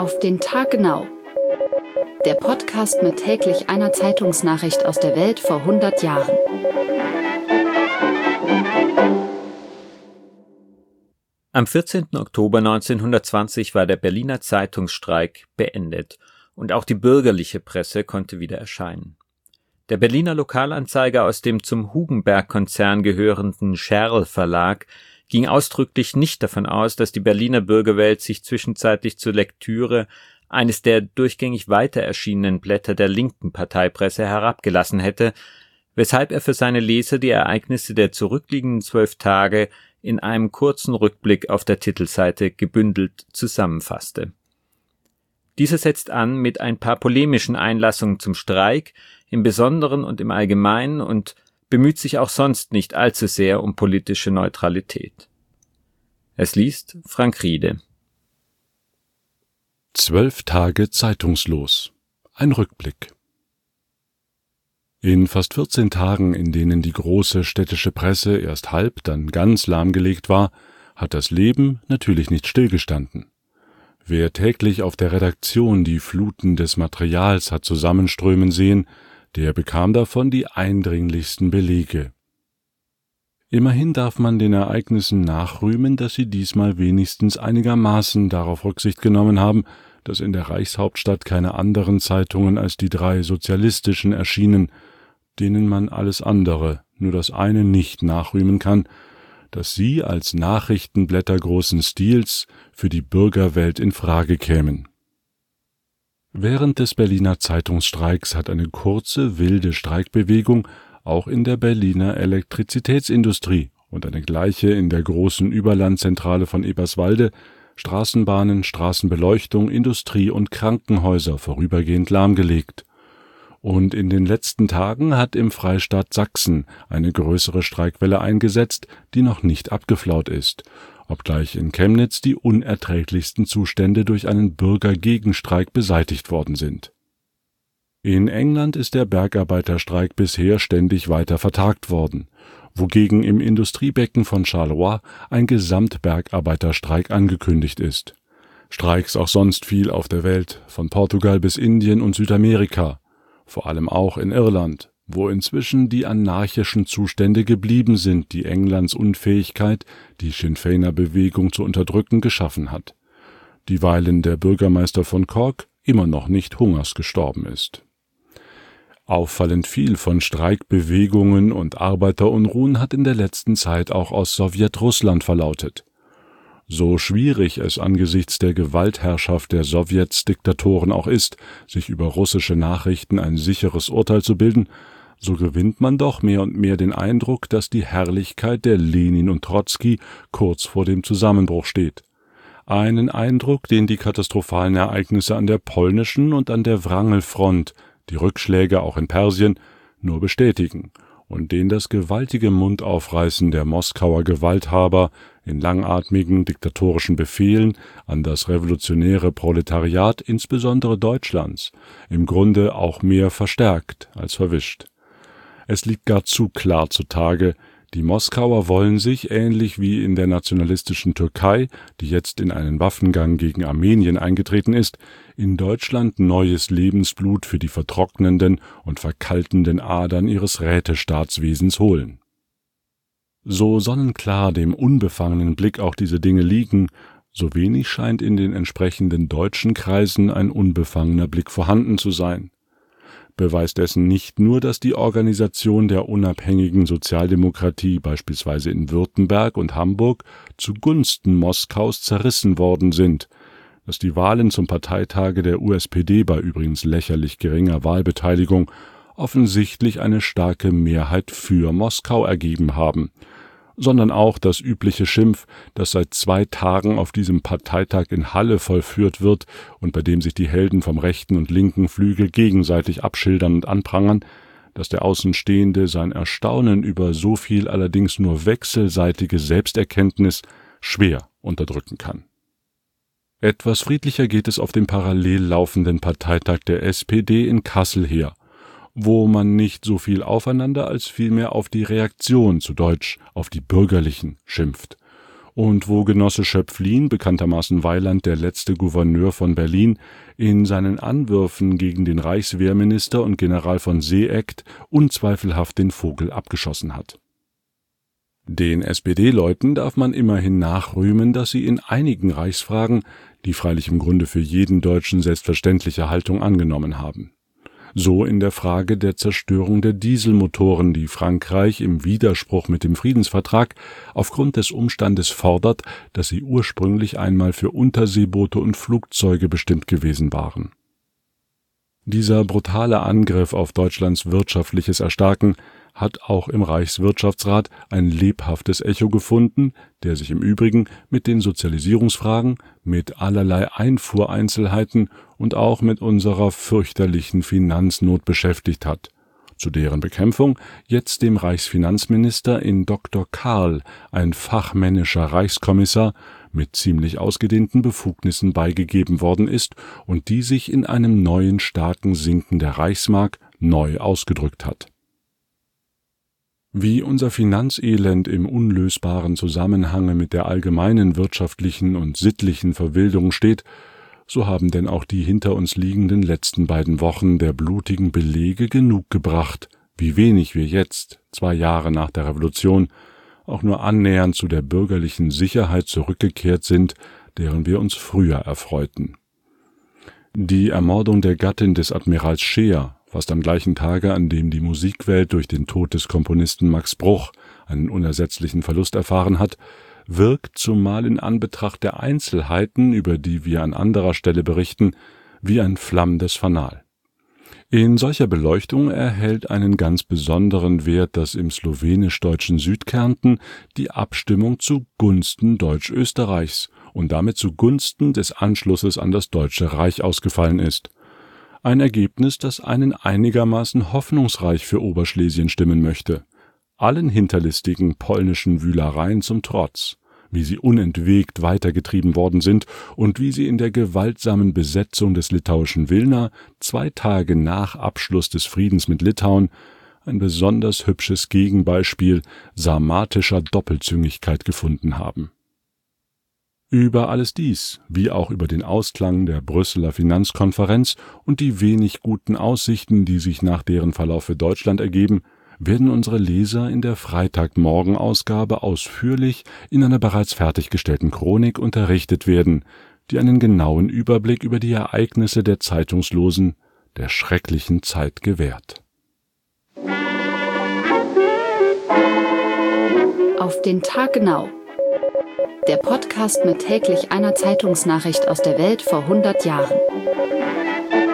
Auf den Tag genau. Der Podcast mit täglich einer Zeitungsnachricht aus der Welt vor 100 Jahren. Am 14. Oktober 1920 war der Berliner Zeitungsstreik beendet und auch die bürgerliche Presse konnte wieder erscheinen. Der Berliner Lokalanzeiger aus dem zum Hugenberg-Konzern gehörenden Scherl Verlag ging ausdrücklich nicht davon aus, dass die Berliner Bürgerwelt sich zwischenzeitlich zur Lektüre eines der durchgängig weiter erschienenen Blätter der linken Parteipresse herabgelassen hätte, weshalb er für seine Leser die Ereignisse der zurückliegenden 12 Tage in einem kurzen Rückblick auf der Titelseite gebündelt zusammenfasste. Dieser setzt an mit ein paar polemischen Einlassungen zum Streik, im Besonderen und im Allgemeinen, und bemüht sich auch sonst nicht allzu sehr um politische Neutralität. Es liest Frank Riede. 12 Tage zeitungslos. Ein Rückblick. In fast 14 Tagen, in denen die große städtische Presse erst halb, dann ganz lahmgelegt war, hat das Leben natürlich nicht stillgestanden. Wer täglich auf der Redaktion die Fluten des Materials hat zusammenströmen sehen, der bekam davon die eindringlichsten Belege. Immerhin darf man den Ereignissen nachrühmen, dass sie diesmal wenigstens einigermaßen darauf Rücksicht genommen haben, dass in der Reichshauptstadt keine anderen Zeitungen als die 3 sozialistischen erschienen, denen man alles andere, nur das eine nicht nachrühmen kann, dass sie als Nachrichtenblätter großen Stils für die Bürgerwelt in Frage kämen. Während des Berliner Zeitungsstreiks hat eine kurze, wilde Streikbewegung auch in der Berliner Elektrizitätsindustrie und eine gleiche in der großen Überlandzentrale von Eberswalde, Straßenbahnen, Straßenbeleuchtung, Industrie und Krankenhäuser vorübergehend lahmgelegt. Und in den letzten Tagen hat im Freistaat Sachsen eine größere Streikwelle eingesetzt, die noch nicht abgeflaut ist, obgleich in Chemnitz die unerträglichsten Zustände durch einen Bürgergegenstreik beseitigt worden sind. In England ist der Bergarbeiterstreik bisher ständig weiter vertagt worden, wogegen im Industriebecken von Charleroi ein Gesamtbergarbeiterstreik angekündigt ist. Streiks auch sonst viel auf der Welt, von Portugal bis Indien und Südamerika, vor allem auch in Irland, wo inzwischen die anarchischen Zustände geblieben sind, die Englands Unfähigkeit, die Sinn Féiner Bewegung zu unterdrücken, geschaffen hat, dieweil der Bürgermeister von Cork immer noch nicht hungers gestorben ist. Auffallend viel von Streikbewegungen und Arbeiterunruhen hat in der letzten Zeit auch aus Sowjetrussland verlautet. So schwierig es angesichts der Gewaltherrschaft der Sowjets-Diktatoren auch ist, sich über russische Nachrichten ein sicheres Urteil zu bilden, so gewinnt man doch mehr und mehr den Eindruck, dass die Herrlichkeit der Lenin und Trotzki kurz vor dem Zusammenbruch steht. Einen Eindruck, den die katastrophalen Ereignisse an der polnischen und an der Wrangel-Front, die Rückschläge auch in Persien, nur bestätigen und den das gewaltige Mundaufreißen der Moskauer Gewalthaber in langatmigen diktatorischen Befehlen an das revolutionäre Proletariat, insbesondere Deutschlands, im Grunde auch mehr verstärkt als verwischt. Es liegt gar zu klar zutage, die Moskauer wollen sich, ähnlich wie in der nationalistischen Türkei, die jetzt in einen Waffengang gegen Armenien eingetreten ist, in Deutschland neues Lebensblut für die vertrocknenden und verkaltenden Adern ihres Rätestaatswesens holen. So sonnenklar dem unbefangenen Blick auch diese Dinge liegen, so wenig scheint in den entsprechenden deutschen Kreisen ein unbefangener Blick vorhanden zu sein. Beweis dessen nicht nur, dass die Organisation der unabhängigen Sozialdemokratie beispielsweise in Württemberg und Hamburg zugunsten Moskaus zerrissen worden sind, dass die Wahlen zum Parteitage der USPD bei übrigens lächerlich geringer Wahlbeteiligung offensichtlich eine starke Mehrheit für Moskau ergeben haben, sondern auch das übliche Schimpf, das seit 2 Tagen auf diesem Parteitag in Halle vollführt wird und bei dem sich die Helden vom rechten und linken Flügel gegenseitig abschildern und anprangern, dass der Außenstehende sein Erstaunen über so viel allerdings nur wechselseitige Selbsterkenntnis schwer unterdrücken kann. Etwas friedlicher geht es auf dem parallel laufenden Parteitag der SPD in Kassel her, wo man nicht so viel aufeinander als vielmehr auf die Reaktion, zu Deutsch auf die Bürgerlichen, schimpft und wo Genosse Schöpflin, bekanntermaßen Weiland, der letzte Gouverneur von Berlin, in seinen Anwürfen gegen den Reichswehrminister und General von Seeckt unzweifelhaft den Vogel abgeschossen hat. Den SPD-Leuten darf man immerhin nachrühmen, dass sie in einigen Reichsfragen die freilich im Grunde für jeden Deutschen selbstverständliche Haltung angenommen haben. So in der Frage der Zerstörung der Dieselmotoren, die Frankreich im Widerspruch mit dem Friedensvertrag aufgrund des Umstandes fordert, dass sie ursprünglich einmal für Unterseeboote und Flugzeuge bestimmt gewesen waren. Dieser brutale Angriff auf Deutschlands wirtschaftliches Erstarken hat auch im Reichswirtschaftsrat ein lebhaftes Echo gefunden, der sich im Übrigen mit den Sozialisierungsfragen, mit allerlei Einfuhreinzelheiten und auch mit unserer fürchterlichen Finanznot beschäftigt hat, zu deren Bekämpfung jetzt dem Reichsfinanzminister in Dr. Karl ein fachmännischer Reichskommissar mit ziemlich ausgedehnten Befugnissen beigegeben worden ist und die sich in einem neuen starken Sinken der Reichsmark neu ausgedrückt hat. Wie unser Finanzelend im unlösbaren Zusammenhange mit der allgemeinen wirtschaftlichen und sittlichen Verwilderung steht, so haben denn auch die hinter uns liegenden letzten beiden Wochen der blutigen Belege genug gebracht, wie wenig wir jetzt, 2 Jahre nach der Revolution, auch nur annähernd zu der bürgerlichen Sicherheit zurückgekehrt sind, deren wir uns früher erfreuten. Die Ermordung der Gattin des Admirals Scheer, fast am gleichen Tage, an dem die Musikwelt durch den Tod des Komponisten Max Bruch einen unersetzlichen Verlust erfahren hat, wirkt, zumal in Anbetracht der Einzelheiten, über die wir an anderer Stelle berichten, wie ein flammendes Fanal. In solcher Beleuchtung erhält einen ganz besonderen Wert, dass im slowenisch-deutschen Südkärnten die Abstimmung zugunsten Deutsch-Österreichs und damit zugunsten des Anschlusses an das Deutsche Reich ausgefallen ist. Ein Ergebnis, das einen einigermaßen hoffnungsreich für Oberschlesien stimmen möchte. Allen hinterlistigen polnischen Wühlereien zum Trotz, wie sie unentwegt weitergetrieben worden sind und wie sie in der gewaltsamen Besetzung des litauischen Wilna 2 Tage nach Abschluss des Friedens mit Litauen ein besonders hübsches Gegenbeispiel sarmatischer Doppelzüngigkeit gefunden haben. Über alles dies, wie auch über den Ausklang der Brüsseler Finanzkonferenz und die wenig guten Aussichten, die sich nach deren Verlauf für Deutschland ergeben, werden unsere Leser in der Freitagmorgen-Ausgabe ausführlich in einer bereits fertiggestellten Chronik unterrichtet werden, die einen genauen Überblick über die Ereignisse der Zeitungslosen der schrecklichen Zeit gewährt. Auf den Tag genau. Der Podcast mit täglich einer Zeitungsnachricht aus der Welt vor 100 Jahren.